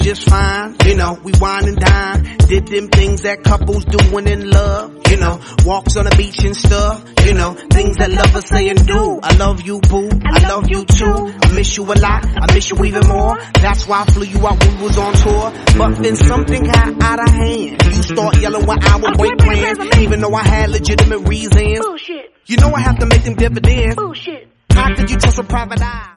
just fine. You know, we wine and dine. Did them things that couples doing in love. You know, walks on the beach and stuff. You know, things that lovers say and do. I love you, boo. I love you too. I miss you a lot. I miss you even more. That's why I flew you out when we was on tour. But then something got out of hand. You start yelling when I would break plans, even though I had legitimate reasons. Bullshit. You know I have to make them dividends. Bullshit. How could you trust a private eye?